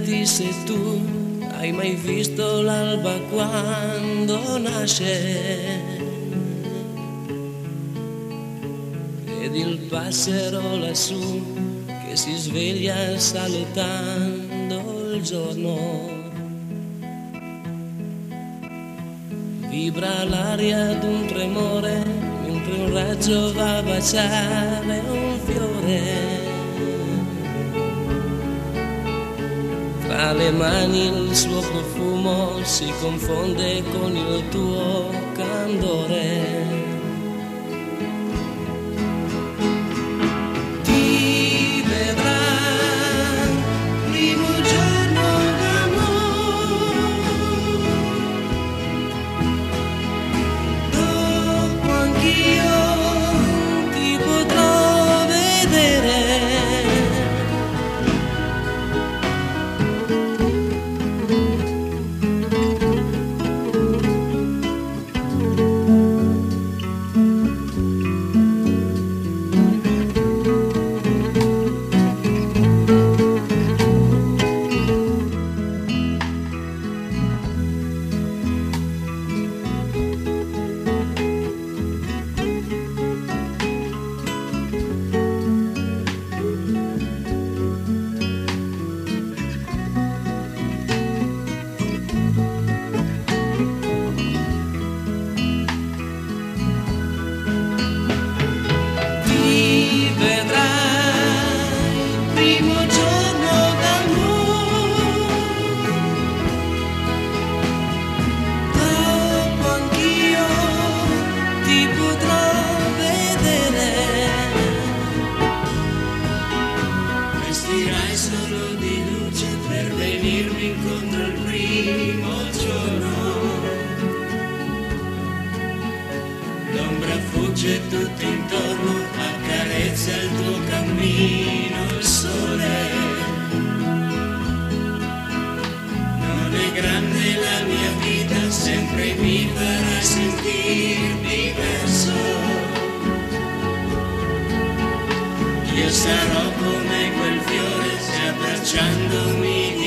chiederti se tu hai mai visto l'alba quando nasce ed il passero lassù che si sveglia salutando il giorno. Vibra l'aria d'un tremore mentre un raggio va a baciare un fiore. Tra le mani il suo profumo si confonde con il tuo candore. Ti vedrà primo giorno d'amore, dopo anch'io ti potrò vedere. Vestirai solo di luce per venirmi incontro il primo giorno. L'ombra fugge tutto intorno, accarezza il tuo cammino, il sole. Non è grande la mia vita, sempre mi farà sentir diverso. Io sarò come quel fiore se abbracciandomi